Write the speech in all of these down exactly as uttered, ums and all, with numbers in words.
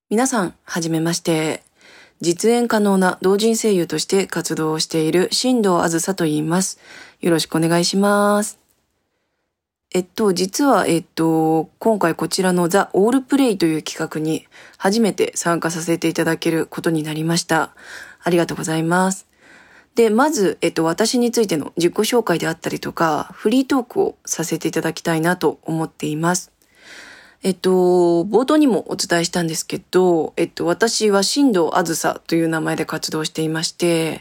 皆さん、はじめまして。実演可能な同人声優として活動をしている新藤あずさと言います。よろしくお願いします。えっと、実は、えっと、今回こちらのザ・オールプレイという企画に初めて参加させていただけることになりました。ありがとうございます。で、まず、えっと、私についての自己紹介であったりとか、フリートークをさせていただきたいなと思っています。えっと、冒頭にもお伝えしたんですけど、えっと、私は新藤あずさという名前で活動していまして、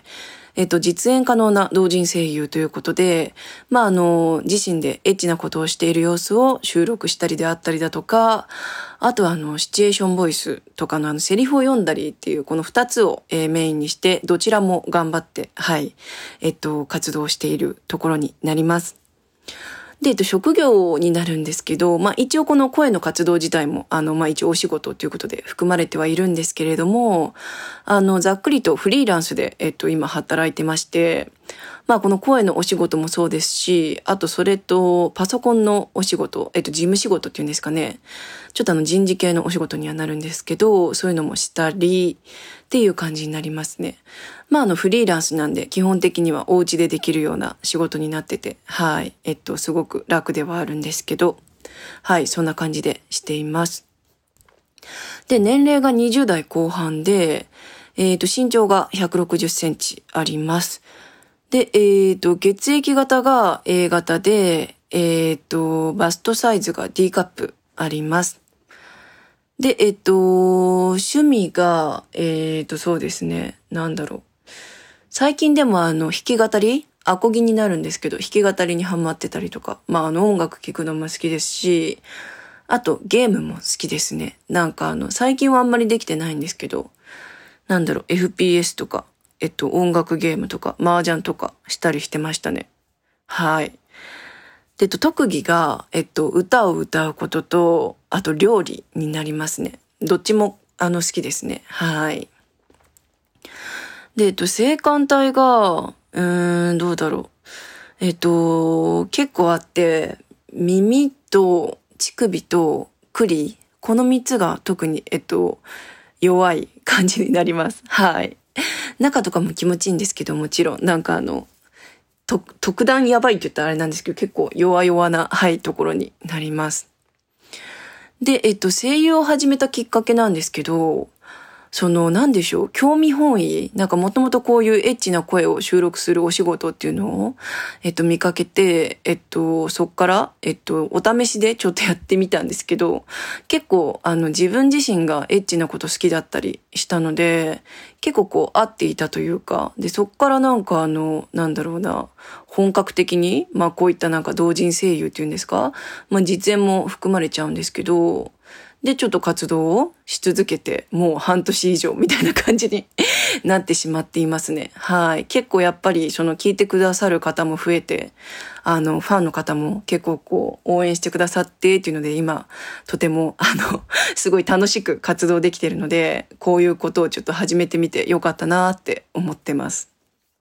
えっと、実演可能な同人声優ということで、まあ、あの、自身でエッチなことをしている様子を収録したりであったりだとか、あとはあの、シチュエーションボイスとかのあの、セリフを読んだりっていう、この二つを、えーメインにして、どちらも頑張って、はい、えっと、活動しているところになります。で、えっと、職業になるんですけど、まあ一応この声の活動自体も、あの、まあ一応お仕事ということで含まれてはいるんですけれども、あの、ざっくりとフリーランスで、えっと、今働いてまして、まあこの声のお仕事もそうですし、あとそれとパソコンのお仕事、えっと、事務仕事っていうんですかね。ちょっとあの人事系のお仕事にはなるんですけど、そういうのもしたりっていう感じになりますね。まああのフリーランスなんで基本的にはお家でできるような仕事になってて、はい。えっと、すごく楽ではあるんですけど、はい、そんな感じでしています。で、年齢がにじゅう代後半で、えっと、身長がひゃくろくじゅっセンチあります。で、えっと、血液型が A 型で、えっと、バストサイズが D カップあります。で、えっと、趣味が、えっと、そうですね。なんだろう。最近でもあの、弾き語りアコギになるんですけど、弾き語りにハマってたりとか、まあ、あの、音楽聴くのも好きですし、あと、ゲームも好きですね。なんかあの、最近はあんまりできてないんですけど、なんだろう、エフピーエス とか、えっと、音楽ゲームとか、麻雀とかしたりしてましたね。はい。で、えっと、特技が、えっと、歌を歌うことと、あと料理になりますね。どっちも、あの、好きですね。はい。で、えっと、性感帯が、うーん、どうだろう。えっと、結構あって、耳と乳首と栗、この三つが特に、えっと、弱い感じになります。はい。中とかも気持ちいいんですけど、もちろん、なんかあの、と特段やばいって言ったらあれなんですけど、結構弱々な、はい、ところになります。で、えっと、声優を始めたきっかけなんですけど、その、なんでしょう、興味本位、なんかもともとこういうエッチな声を収録するお仕事っていうのを、えっと、見かけて、えっと、そっから、えっと、お試しでちょっとやってみたんですけど、結構、あの、自分自身がエッチなこと好きだったりしたので、結構こう、合っていたというか、で、そっからなんかあの、なんだろうな、本格的に、まあこういったなんか同人声優っていうんですか、まあ実演も含まれちゃうんですけど、で、ちょっと活動をし続けて、もう半年以上みたいな感じになってしまっていますね。はい。結構やっぱり、その聞いてくださる方も増えて、あの、ファンの方も結構こう、応援してくださってっていうので、今、とても、あの、すごい楽しく活動できているので、こういうことをちょっと始めてみてよかったなって思ってます。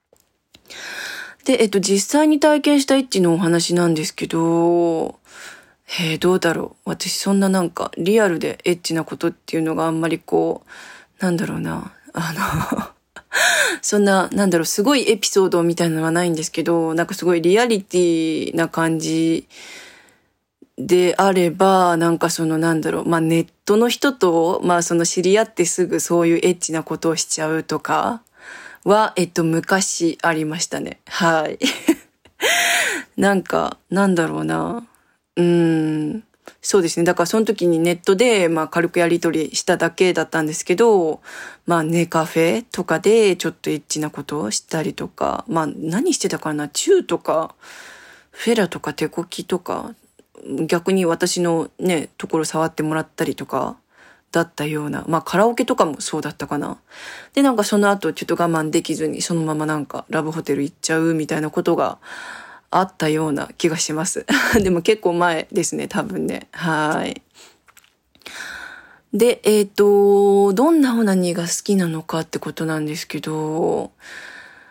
で、えっと、実際に体験したエッチのお話なんですけど、えー、どうだろう。私そんななんかリアルでエッチなことっていうのがあんまりこう、なんだろうな。あのそんな、なんだろう、すごいエピソードみたいなのはないんですけど、なんかすごいリアリティな感じであれば、なんかそのなんだろう、まあネットの人と、まあその知り合ってすぐそういうエッチなことをしちゃうとかは、えっと昔ありましたね。はい。なんか、なんだろうな。うーん。そうですね。だからその時にネットで、まあ軽くやり取りしただけだったんですけど、まあネカフェとかでちょっとエッチなことをしたりとか、まあ何してたかな、チューとか、フェラとか手こきとか、逆に私のね、ところ触ってもらったりとか、だったような。まあカラオケとかもそうだったかな。で、なんかその後ちょっと我慢できずにそのままなんかラブホテル行っちゃうみたいなことがあったような気がします。でも結構前ですね、多分ね。はい。で、えっと、どんなオナニーが好きなのかってことなんですけど、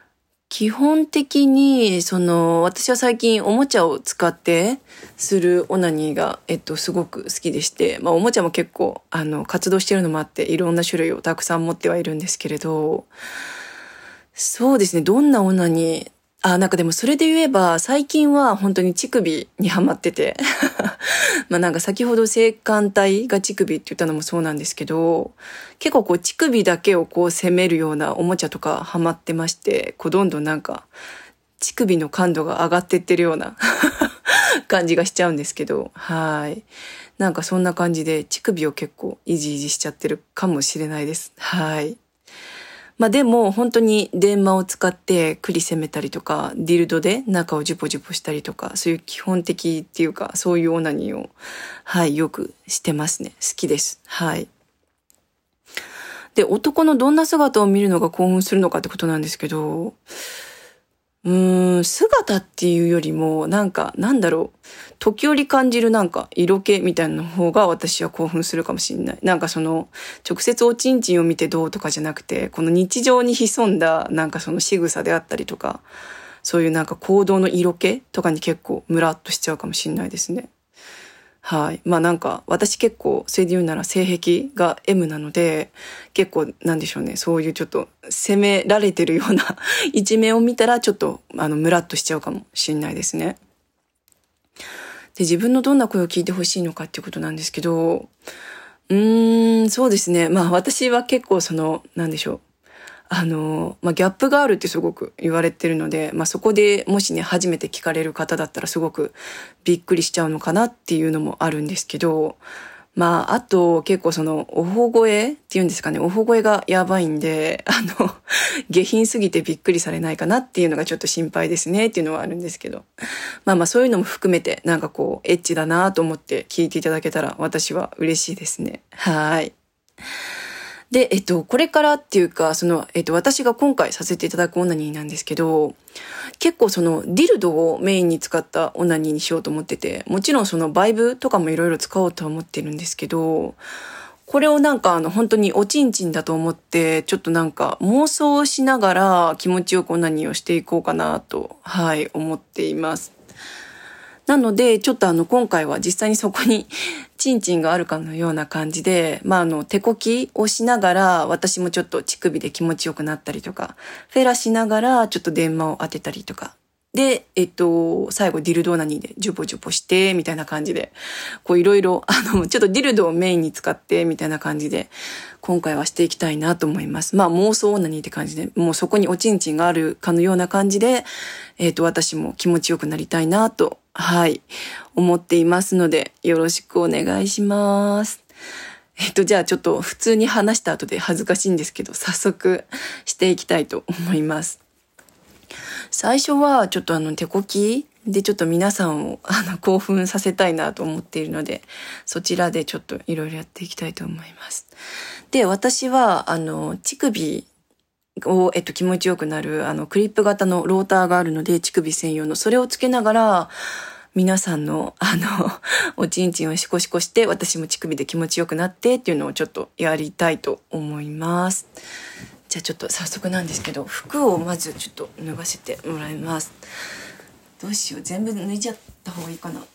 基本的に、その、私は最近おもちゃを使ってするオナニーが、えっと、すごく好きでして、まあ、おもちゃも結構、あの、活動してるのもあって、いろんな種類をたくさん持ってはいるんですけれど、そうですね、どんなオナニー、あ、なんかでもそれで言えば、最近は本当に乳首にハマってて。まあなんか先ほど性感帯が乳首って言ったのもそうなんですけど、結構こう乳首だけをこう攻めるようなおもちゃとかハマってまして、こうどんどんなんか乳首の感度が上がってってるような感じがしちゃうんですけど、はい。なんかそんな感じで乳首を結構イジイジしちゃってるかもしれないです。はい。まあでも本当に電話を使って栗攻めたりとか、ディルドで中をジュポジュポしたりとか、そういう基本的っていうか、そういうオナニーを、はい、よくしてますね。好きです。はい。で、男のどんな姿を見るのが興奮するのかってことなんですけど、うーん、姿っていうよりも、なんか、なんだろう。時折感じるなんか、色気みたいなの方が私は興奮するかもしれない。なんかその、直接おちんちんを見てどうとかじゃなくて、この日常に潜んだ、なんかその仕草であったりとか、そういうなんか行動の色気とかに結構ムラっとしちゃうかもしれないですね。はい。まあなんか、私結構、それで言うなら性癖が エム なので、結構、なんでしょうね、そういうちょっと責められてるような一面を見たら、ちょっと、あの、ムラっとしちゃうかもしれないですね。で、自分のどんな声を聞いてほしいのかっていうことなんですけど、うーん、そうですね。まあ私は結構その、なんでしょう。あの、まあ、ギャップがあるってすごく言われてるので、まあ、そこでもしね、初めて聞かれる方だったらすごくびっくりしちゃうのかなっていうのもあるんですけど、まあ、あと結構その、おほ声っていうんですかね、おほ声がやばいんで、あの、下品すぎてびっくりされないかなっていうのがちょっと心配ですねっていうのはあるんですけど。まあまあそういうのも含めて、なんかこう、エッチだなと思って聞いていただけたら私は嬉しいですね。はい。で、えっと、これからっていうか、その、えっと、私が今回させていただくオナニーなんですけど、結構その、ディルドをメインに使ったオナニーにしようと思ってて、もちろんその、バイブとかもいろいろ使おうとは思ってるんですけど、これをなんかあの、本当におちんちんだと思って、ちょっとなんか妄想しながら気持ちよくオナニーをしていこうかなと、はい、思っています。なので、ちょっとあの、今回は実際にそこに、チンチンがあるかのような感じで、まあ、あの、手こきをしながら、私もちょっと乳首で気持ちよくなったりとか、フェラしながら、ちょっと電話を当てたりとか。で、えっと、最後ディルドオナニーでジュポジュポして、みたいな感じで、こういろいろ、あの、ちょっとディルドをメインに使って、みたいな感じで、今回はしていきたいなと思います。まあ妄想オナニーって感じで、もうそこにおちんちんがあるかのような感じで、えっと、私も気持ちよくなりたいなと、はい、思っていますので、よろしくお願いします。えっと、じゃあちょっと普通に話した後で恥ずかしいんですけど、早速していきたいと思います。最初はちょっとあの手こきでちょっと皆さんをあの興奮させたいなと思っているので、そちらでちょっといろいろやっていきたいと思います。で、私はあの乳首を、えっと、気持ちよくなるあのクリップ型のローターがあるので、乳首専用のそれをつけながら、皆さんのあのおちんちんをシコシコして、私も乳首で気持ちよくなってっていうのをちょっとやりたいと思います。じゃあちょっと早速なんですけど、服をまずちょっと脱がせてもらいます。どうしよう、全部脱いじゃった方がいいかな。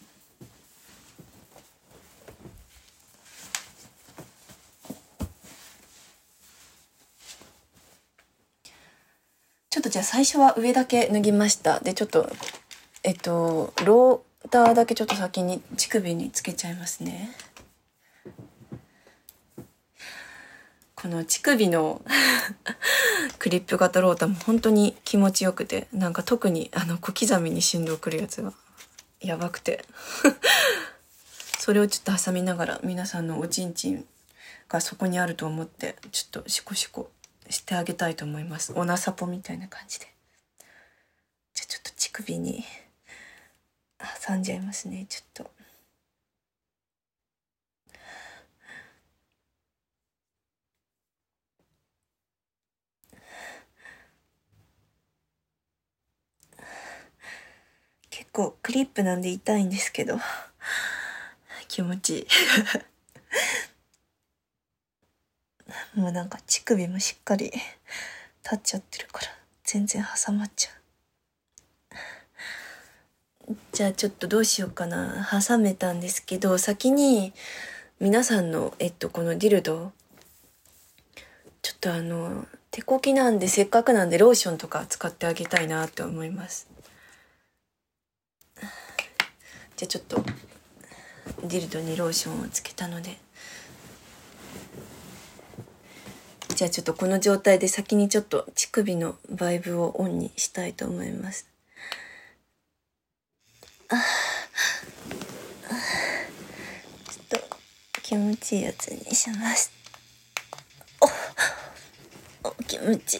ちょっとじゃあ最初は上だけ脱ぎました。で、ちょっと、えっと、ローターだけちょっと先に乳首につけちゃいますね。この乳首のクリップ型ローターも本当に気持ちよくて、なんか特にあの小刻みに振動くるやつがやばくてそれをちょっと挟みながら皆さんのおちんちんがそこにあると思ってちょっとシコシコしてあげたいと思います。オナサポみたいな感じで。じゃあちょっと乳首に挟んじゃいますね。ちょっと結構クリップなんで痛いんですけど気持ちいいもうなんか乳首もしっかり立っちゃってるから全然挟まっちゃう。じゃあちょっとどうしようかな。挟めたんですけど、先に皆さんの、えっと、このディルド、ちょっとあの、手こきなんで、せっかくなんでローションとか使ってあげたいなって思います。じゃあちょっと、ディルドにローションをつけたので。じゃあちょっとこの状態で先にちょっと乳首のバイブをオンにしたいと思います。ああ、ちょっと気持ちいいやつにします。お、お気持ちいい。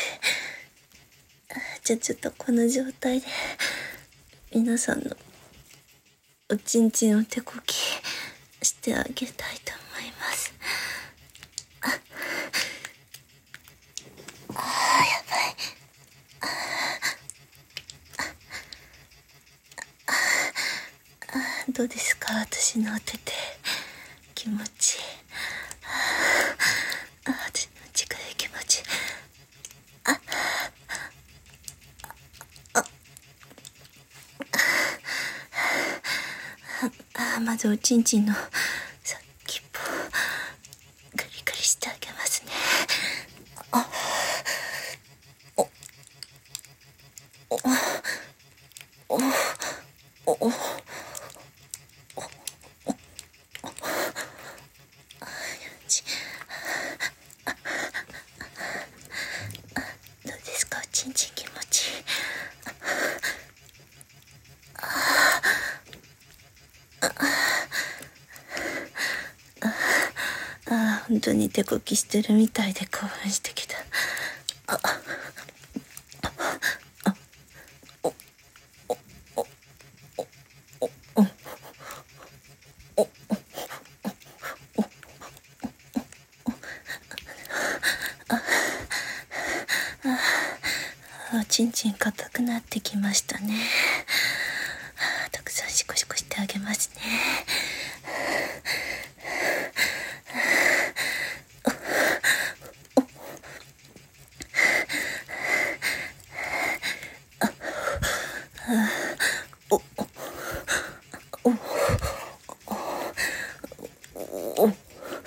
じゃあちょっとこの状態で皆さんのおちんちんを手こきしてあげたいと思います。ああ、やばい。あ、どうですか、私のお手手。気持ちいい。あ、私の力気持ちいい。あ、あ、あ、あ、まずおちんちんの先っぽガリガリしてあげますね。あ、お、お、お、お、お、ちんちん気持ちいい。ああ、本当に手こきしてるみたいで興奮してきた。ああ、あ、お、お、お、お、お、お、お、お、あ、ちんちん硬くなってきましたね。たくさんシコシコしてあげますね。お、お、お、お、お、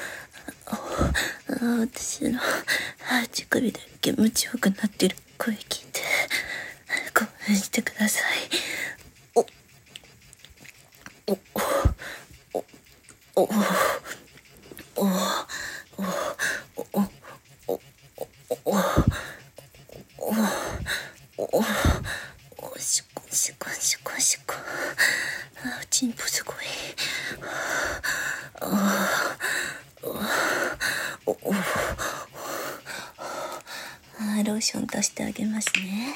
私の乳首で気持ちよくなってる声聞いて興奮してください。お、お、お、お、お、お、お、お、お、お、お、お、しこしこしこしこ。あ、チンポすごい。あ、お、お、あ、ローション足してあげますね。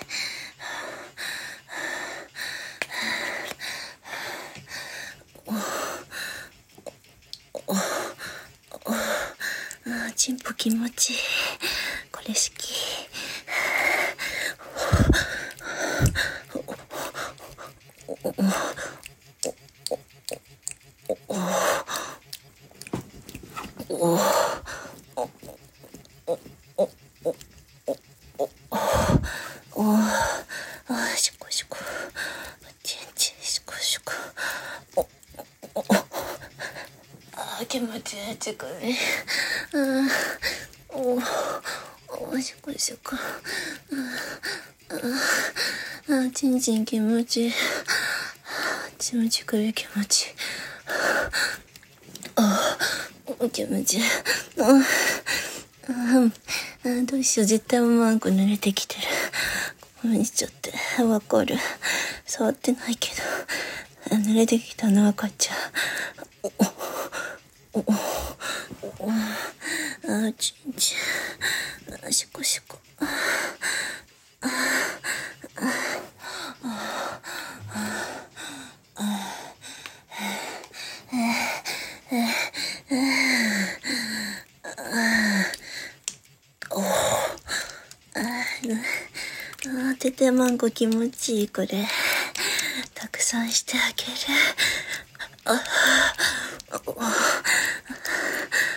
あ、チンポ気持ちいい。これ好き。気持ちいい乳首。うん、おお、しこしこ。ああ、ちんちん気持ちいい。ちむ乳首気持ちいい。ああ、気持ちいい。うん、どうしよう、絶対思わんく濡れてきてる。ごめんしちゃって。わかる。触ってないけど濡れてきたの分かっちゃう。おおおお、あ、ちんちん、しこしこ。ああああああ、ててまんこ気持ちいい。これたくさんしてあげる。あ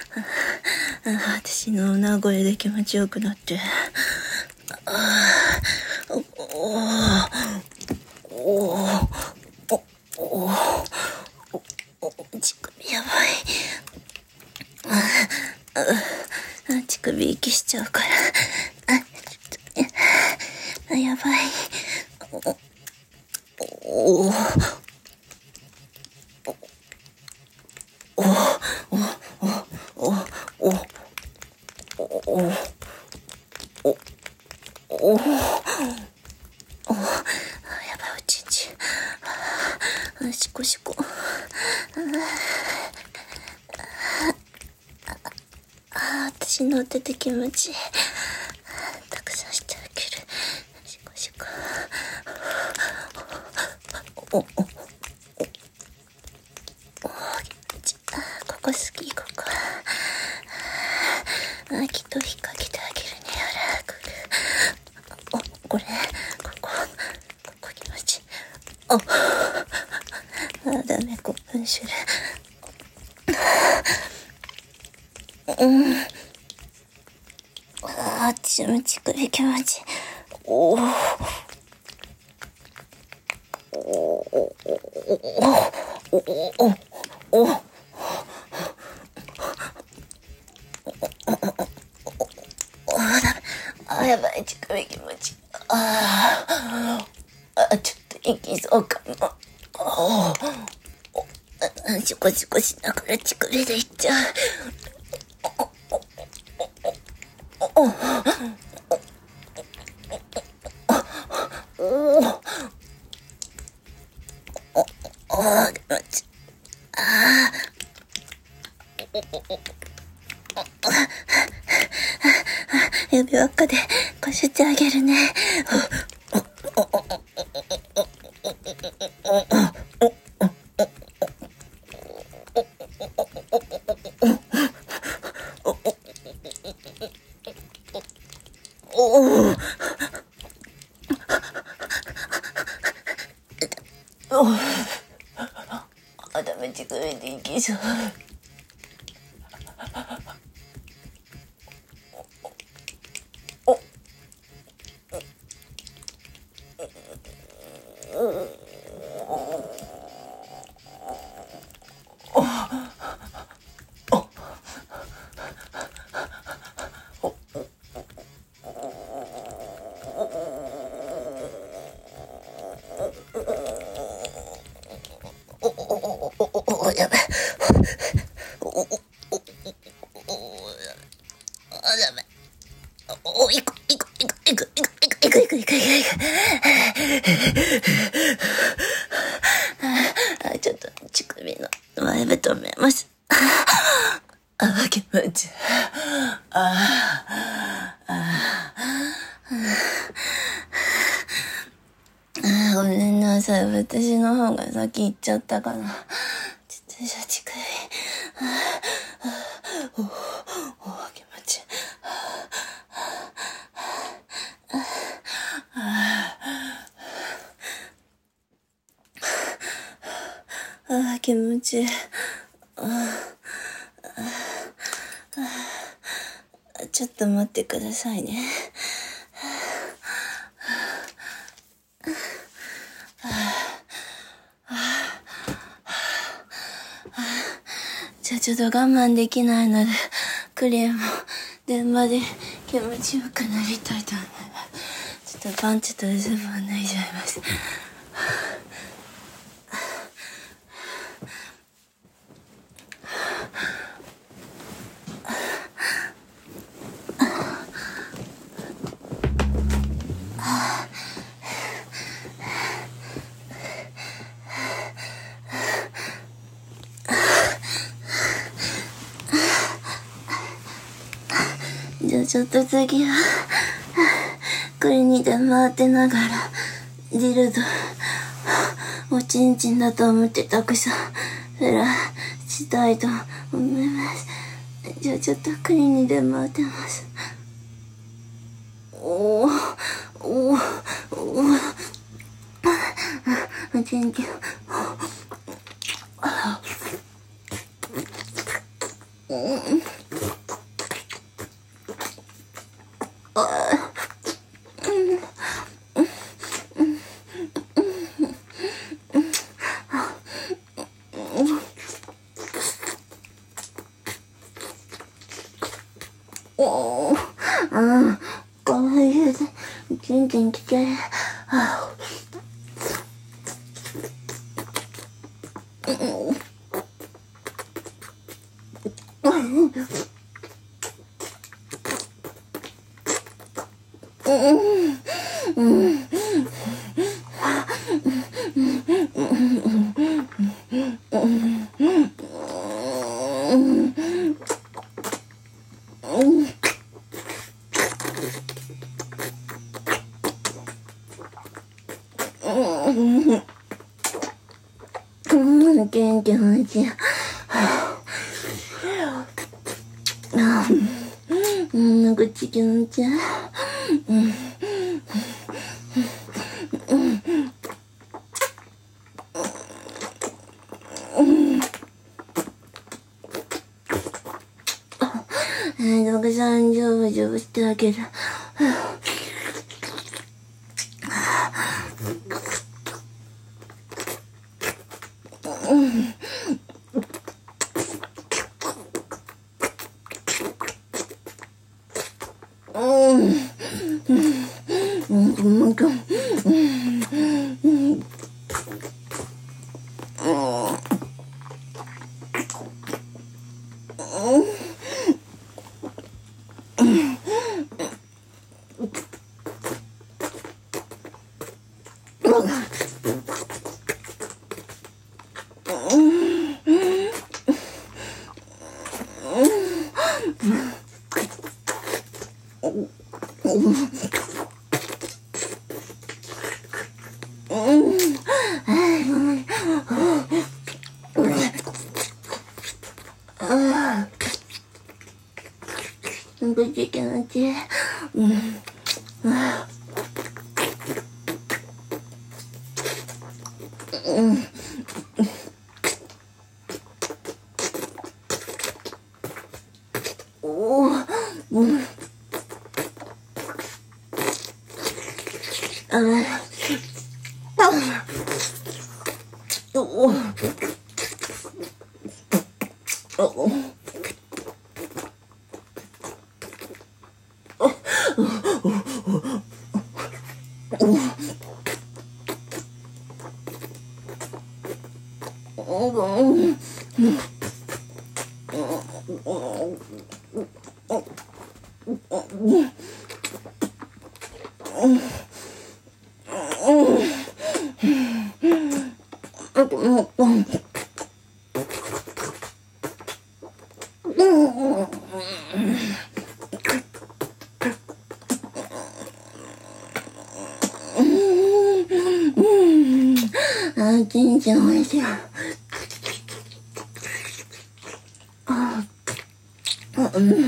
あ、私の女声で気持ちよくなって。あおーおおおお乳首やばい。ああ乳首息しちゃうから。あ、ちょっと、あ、やばい。おおおおおおおおおおおおやばい、おちんちん。あ、しこしこ。あ、私の手で気持ちいい。たくさんしてあげる。しこしこ。おおおおお気持ちいい。あ、ここ好き、ここ。あ、きっと引っ掛けてあげるね、やらく。お、これ、ここ、ここ気持ちいい。お、あ、ダメ、こう、うんしゅる。うん。あ、あっちの乳首気持ちいい。おー。おおおおおおおあ、やばい、乳首気持ちいい。ああ、ちょっと息そうかも。ああ、シコシコしながら乳首でいっちゃう。おおおあ、気持ちいい。ああ、指輪っかでこすってあげるね。おおあ、ダメ、乳首でいけそう。お、やばい。お、お、お、お、あ、やばい。お、いく、いく、いく、いく、いく、いく、いく、いく、いく、いく、いく。あ、ちょっと、乳首の前で止めます。あ、気持ちいい。ああ、あ、ごめんなさい。私の方が先行っちゃったかな。ちょっと、じゃあ乳首。おお、気持ちいい。ああ、気持ちいい。ちょっと待ってくださいね。じゃあちょっと我慢できないので、クリームを電話で気持ちよくなりたいと思います。ちょっとパンチとズボン脱いじゃいます。じゃあちょっと次は、クリニで回ってながら、ディルド、おちんちんだと思ってたくさん、フラしたいと思います。じゃあちょっとクリニで回ってます。おー、おー、おー、おちんちん。うんおー、ああ、こういうで、全然来て、あうん、元気持ちいい。うん、なんか口気持ちいい。うん。えー、徳さん、ジョブジョブしてあげる。口気持ちいい。うん。うん。おー、うん。あれ。おー。おー。あ、全然おいしい。あ、うん、うん。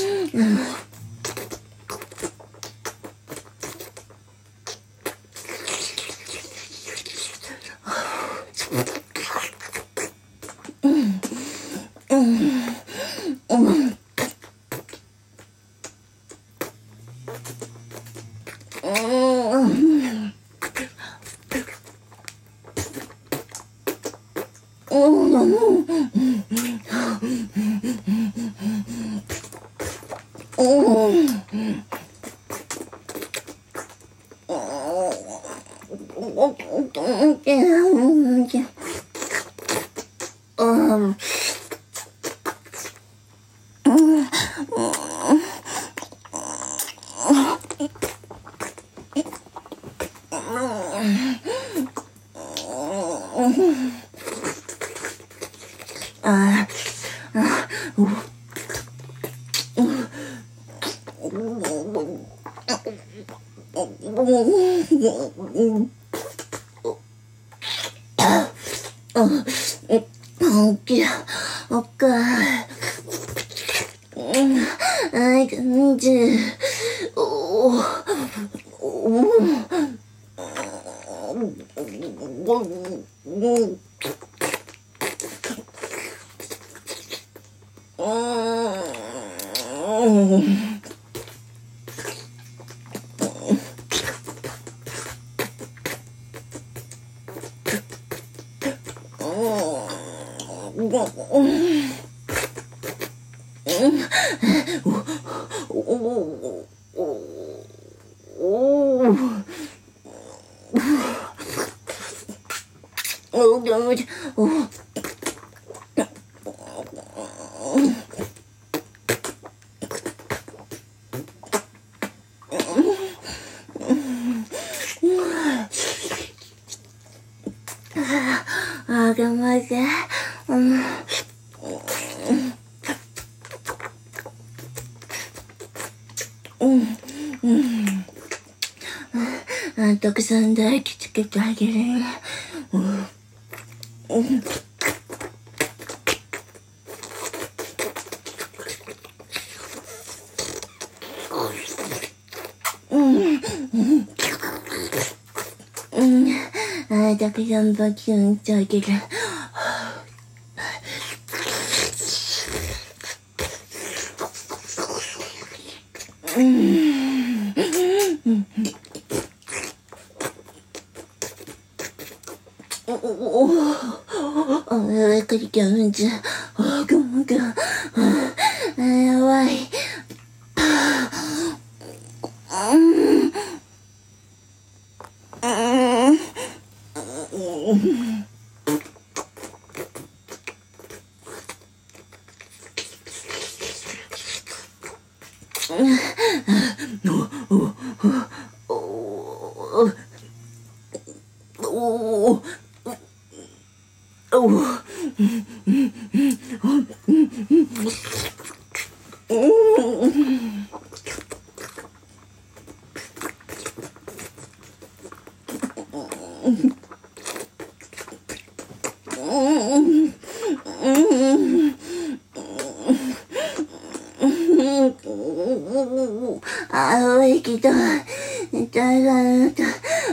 おっきい、おっかい。はい、感じ。おー、おー。 だけ。うん。うん。うん。うん。たくさん唾液つけてあげるね。うん。うん。うん。うん。ああ、たくさんバキュンしてあげる。うん。うん。おおお。あ、やばい、かりきゃうんちゃ。あ、ぐんぐん。あ、やばい。うん。うん。ああ、息痛い。痛いがなった。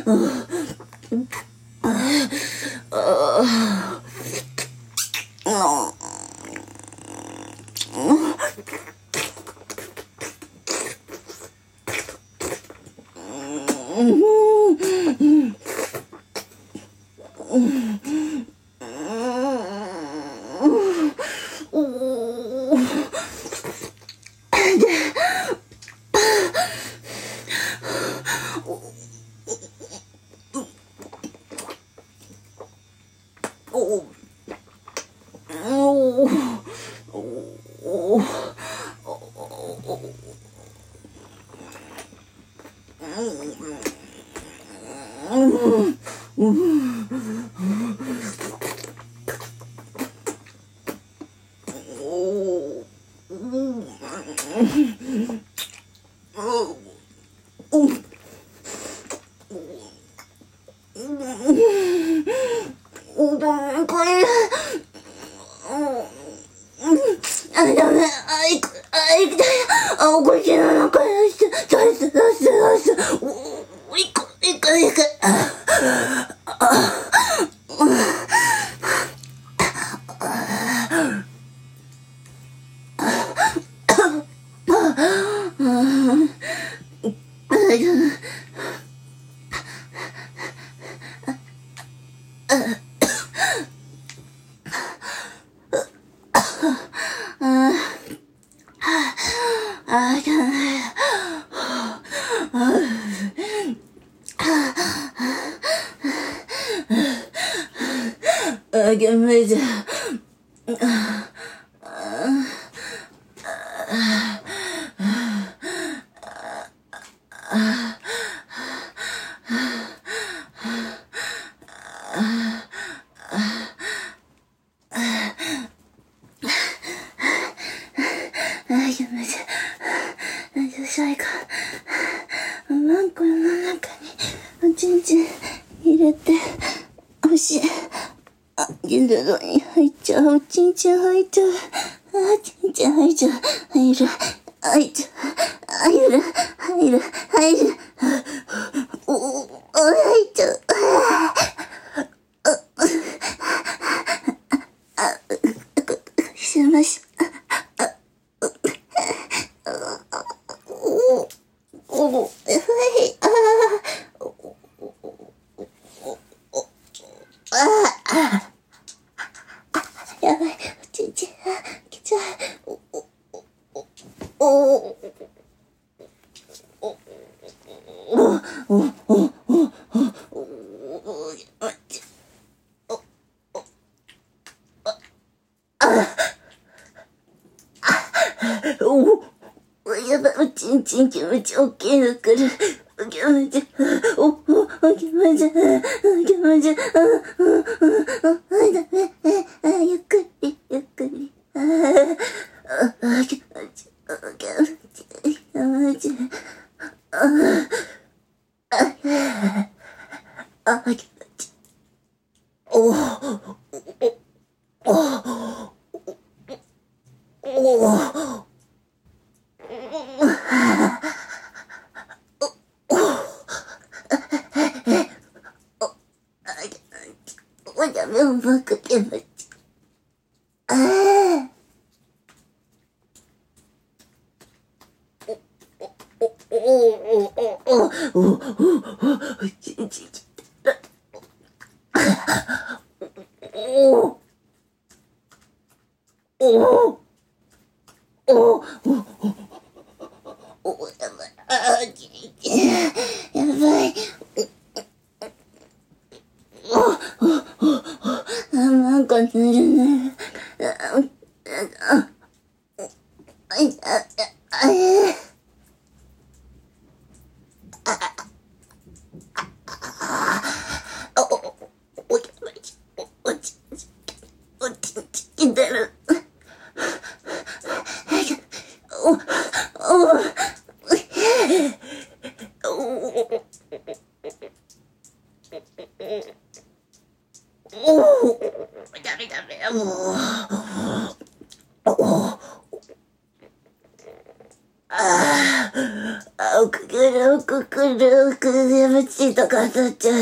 あ、ダメ。あ、いく、あ、いくたい。あ、お口の中出して、出して、出して、出して。お、いく、いく、いく。あ、あ、あ、ダメだ。最後、マンコの中におちんちん入れて、おし、あ、ギルドに入っちゃう、おちんちん入っちゃう、あ、ちんちん入っちゃう、入る、入っちゃう、入る、入る、入る、お、お、入っちゃう、あ、しまし、お、はい、ああ、やばい、おちんちん、きちゃう、お、お、お、お、お、お、お、お、お、やばい、おちんちん気持ち大きいのくる。気持ち、お、お、気持ち、気持ち、あ、あ、あ、ダメ、 持ちいい。ああ、ああ、気持ちいい。おお、おお、おお、お茶目をまく気持ちいい。ああ。おおおおおおおちんちんきたおおおおおおおやばいあちんちんやばいおおおあなんかぬるぬるあああああえおくくるおくくるおくるやめちとかなっちゃう。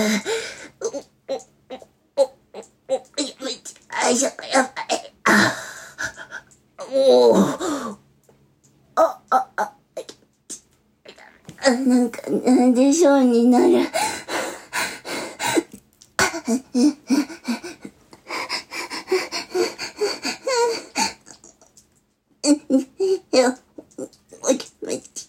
おおおおやめちあいしょやばい。あおおああああなんかなんでしょうになる。よお気持ち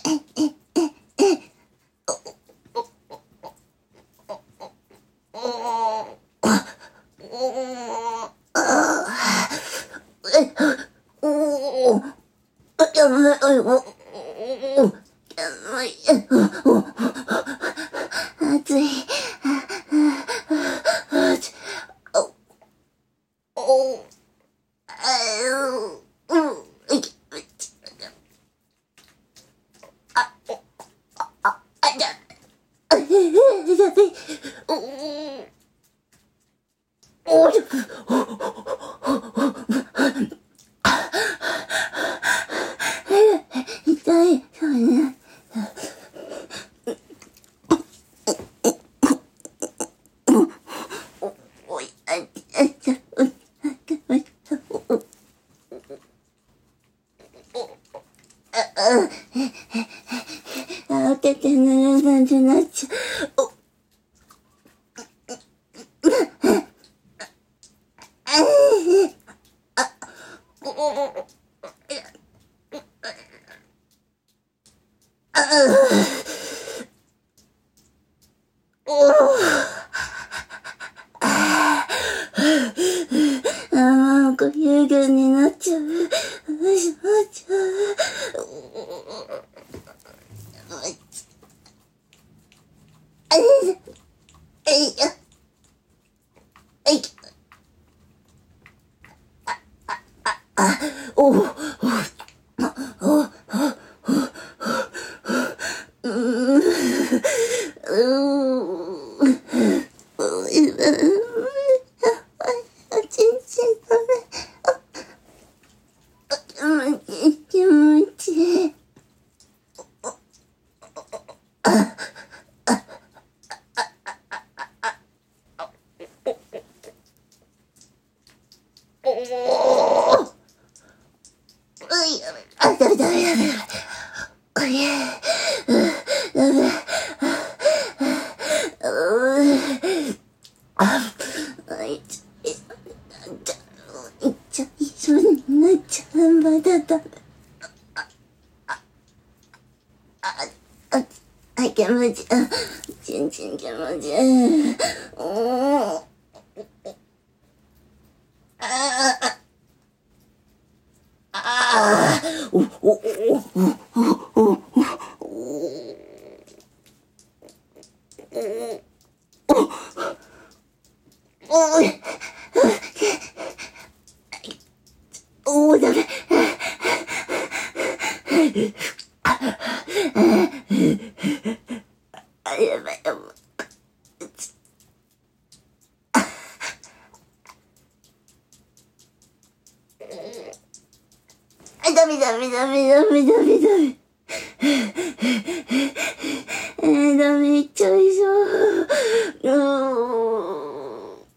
やばいおおやばい暑いおおあういきまちあおあああじゃあやべおおお痛いそうねおいああちゃおあ開けてぬるなんてなっちゃうおあなんか有限になっちゃう。しまっちゃう。あいあいあいあおおおうんちんちんダメ気持ちいいあ、ダメダメダメ。おいえ、ダメ。あ、いち、いちゃ、いちゃ、一緒になっちゃう。まだダメ。あ、あ、あ、あ、気持ちいい。ちんちん気持ちいい。おー。ああ。ああ、お、お、お、お、お、お、おい、おお、ダメ。 あ、やばい、やばい。あ、ダメダメダメダメダメダメ。えー、ダメいっちゃいそう。うーん。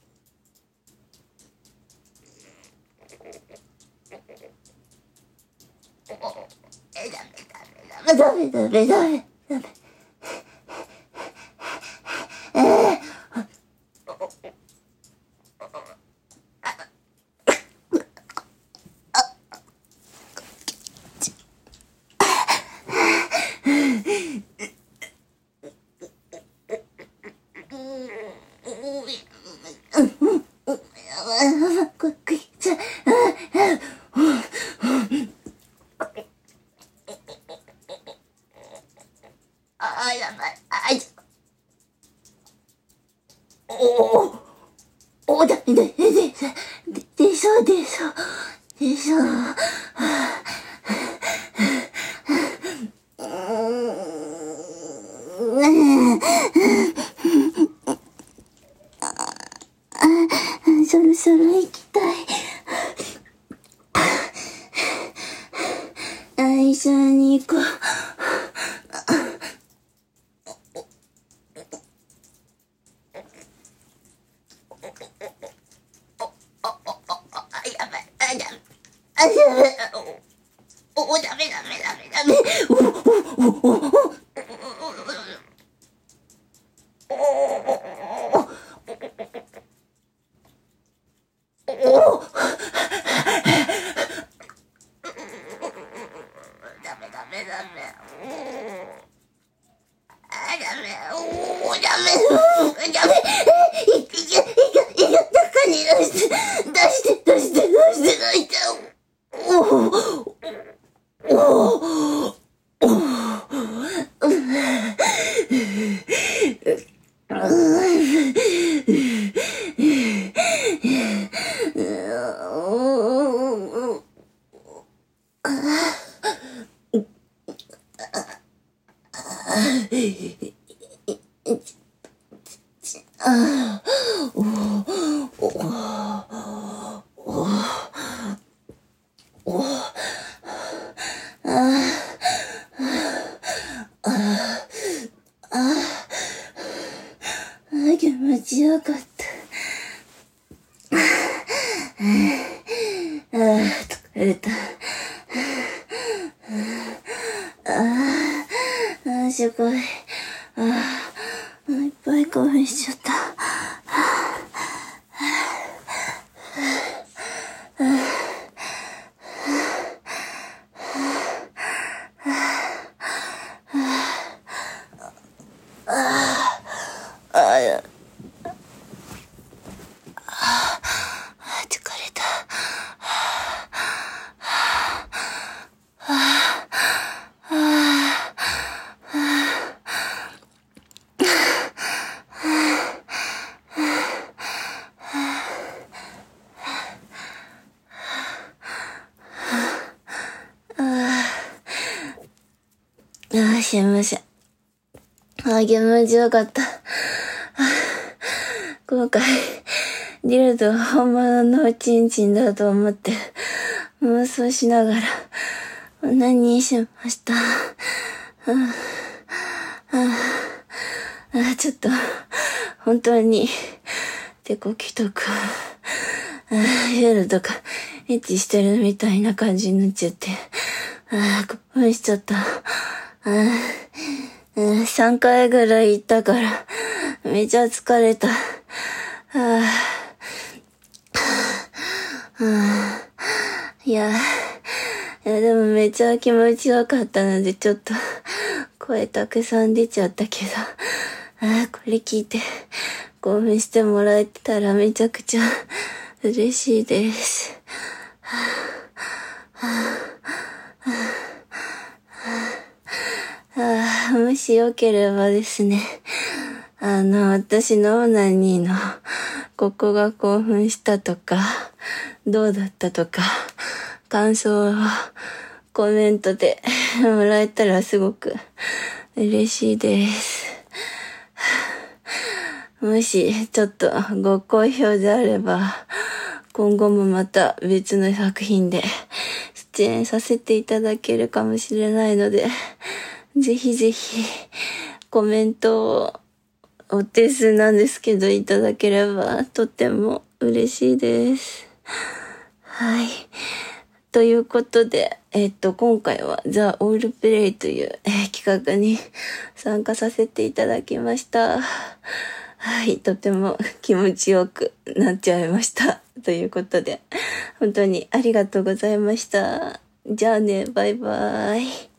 え、ダメダメダメダメダメダメ。えーあ、やばい。あ、いおお、お、だ、で、で、で、で、でしょ、でしょ、でしょ。そろそろ行きたい。あ、一緒に行こう。あ、やべ、お、お、ダメダメダメダメ。お、お、お、お、お。ダメダメダメ。あ、ダメ。お、ダメ。ダメ。い、い、い、い、い、い、中に出して、出して、出して、出して、出して。おおおお気持ちよかった。ああ、疲れた。ああ、すごい。ああ、いっぱい興奮しちゃった。ああ、すいません。ああ、気持ちよかった。今回、ディルド本物のおちんちんだと思って、妄想しながら、何しました。ああ、ああ、ちょっと、本当に、手こきとか、ああ、夜とか、エッチしてるみたいな感じになっちゃって、ああ、興奮しちゃった。ああ、さんかいぐらい行ったから、めちゃ疲れた。ああ、あいや、いやでもめちゃ気持ちよかったので、ちょっと、声たくさん出ちゃったけど、ああ、これ聞いて、興奮してもらえたらめちゃくちゃ嬉しいです。はあはあはあ、もしよければですね、あの、私のオナニーの、ここが興奮したとか、どうだったとか、感想をコメントでもらえたらすごく嬉しいです。もしちょっとご好評であれば、今後もまた別の作品で出演させていただけるかもしれないので、ぜひぜひコメントをお手数なんですけどいただければとても嬉しいです。はい。ということで、えっと、今回はザ・オールプレイという、えー、企画に参加させていただきました。はい、とても気持ちよくなっちゃいました。ということで、本当にありがとうございました。じゃあね、バイバイ。